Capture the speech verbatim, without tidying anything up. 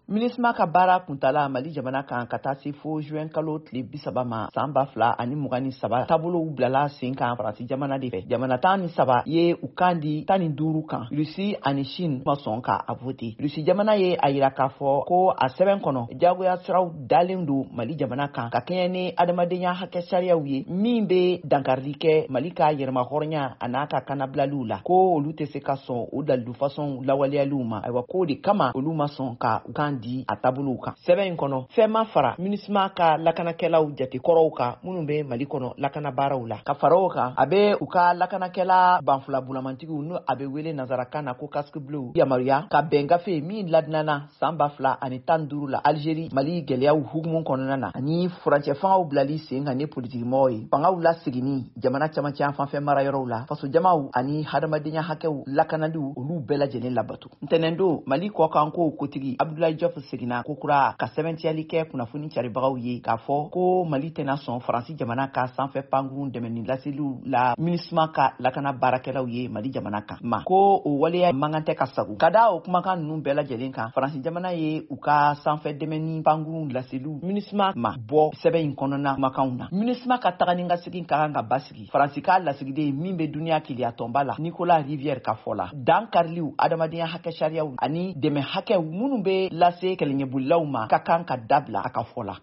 MINUSMA ka baara kuntala Mali jamana kan ka taa se fo juin kalo tile bi saba ma san ba fila ani mugan ni saba taabolow bilala sen kan Faransi jamana de fɛ. Jamana tan ni saba ye u kan di tan ni duuru kan. Rusi ani Chine ma sɔn ka a vote. Rusi jamana ye a yira k'a fɔ ko a sɛbɛn kɔnɔ jagoya siraw dalen don Mali jamana kan ka kɛɲɛ ni adamadenya hakɛ sariyaw ye min bɛ dankarili kɛ Mali ka yɛrɛma hɔrɔnya a n'a ka kanabilaliw la ko olu tɛ se ka sɔn o dalilu fasɔn lawaleyaliw ma. Ayiwa ko de kama olu ma sɔn ka u kan di a taabolow kan. Sɛbɛn in kɔnɔ fɛn ma fara MINUSMA ka lakanakɛlaw jatekɔrɔw kan minnu bɛ Mali kɔnɔ lakana baaraw la. Ka fara o kan a bɛ u ka lakanakɛla banfula bulamantigiw n'o a bɛ wele nazarakan na ko casque bleu yamaruya ka bɛn gafe min ladinana san ba fila ani tan duuru la Algérie Mali gɛlɛyaw hukumu kɔnɔna na ani furancɛ fangaw bilali sen kan ni politikimɔgɔw ye. Fangaw laseginni jamana camancɛ an fanfɛ mara yɔrɔw la faso jamaw ani hadamadenya hakɛw lakanaliw olu bɛɛ lajɛlen labato. Ntɛnɛndo Mali kɔkan ko kotigi Abdoulaye Diop seginna ko kura ka sɛbɛntiyali kɛ kunnafoni caribagaw ye k'a fɔ ko Mali tɛna sɔn Faransi jamana ka sanfɛ pankurun dɛmɛni laseliw la MINUSMA ka lakana baarakɛlaw ye Mali jamana kan ma ko o waleya mankan tɛ ka sago. Ka da o kumakan ninnu bɛɛ lajɛlen kan Faransi jamana ye u ka sanfɛ dɛmɛni pankurun laseliw MINUSMA ma bɔ sɛbɛn in kɔnɔna kumakanw na. MINUSMA ka taga ni ka segin ka kan ka basigi Faransi ka lasigiden min bɛ duniya keleya tɔnba la Nicolas Rivière ka fɔ la dan kariliw adamadenya hakɛ sariyaw ani dɛmɛ hakɛw minnu bɛ lase kɛlɛɲɛbolilaw ma ka kan ka dabila a ka fɔ la.